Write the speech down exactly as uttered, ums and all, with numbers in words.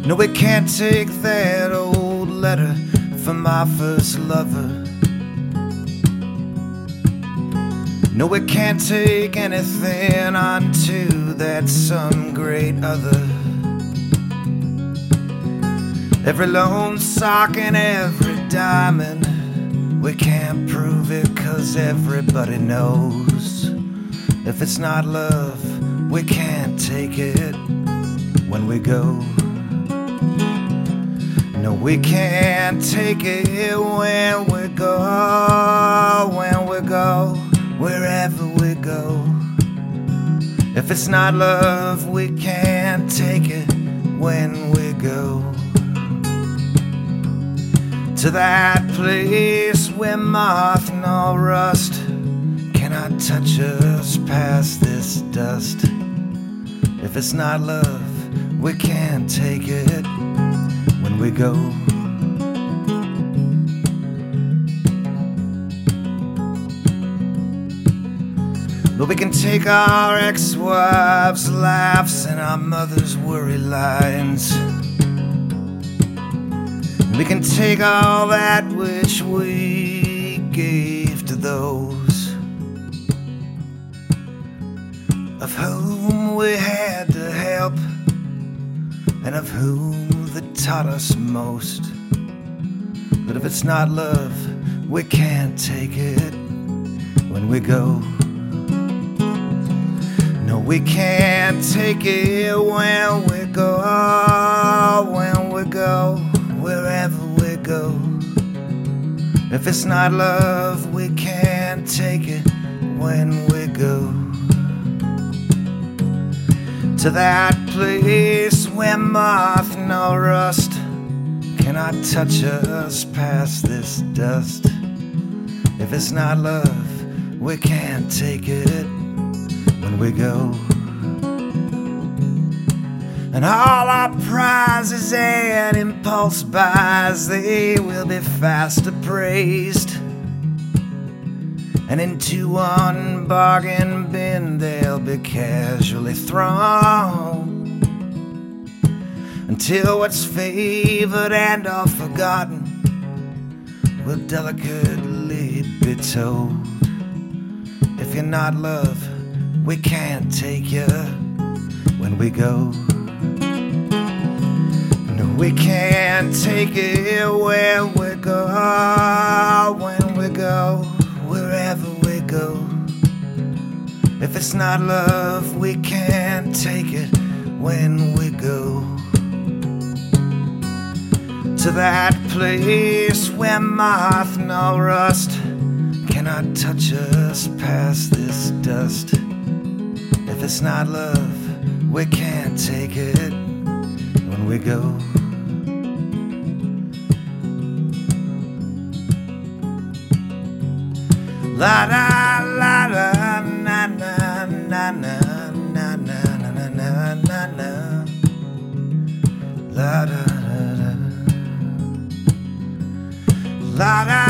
No, we can't take that old letter from my first lover. No, we can't take anything unto that some great other. Every lone sock and every diamond, we can't prove it, 'cause everybody knows if it's not love, we can't take it when we go. No, we can't take it when we go, when we go, wherever we go. If it's not love, we can't take it when we go. To that place where moth nor rust cannot touch us past this dust. If it's not love, we can't take it when we go. But we can take our ex-wives' laughs and our mothers' worry lines. We can take all that which we gave to those of whom we had to help, and of whom that taught us most. But if it's not love, we can't take it when we go. No, we can't take it when we go, when we go, wherever we go. If it's not love, we can't take it when we go. To that place where moth nor rust cannot touch us past this dust. If it's not love, we can't take it when we go. And all our prizes and impulse buys, they will be fast appraised, and into one bargain bin they'll be casually thrown, until what's favored and all forgotten will delicately be told. If you're not love, we can't take you when we go. No, we can't take it where we go, when we go, wherever we go. If it's not love, we can't take it when we go. To that place where moth nor rust cannot touch us past this dust. If it's not love, we can't take it when we go. La da la da na na na na na na na na na na. La da da da. La da.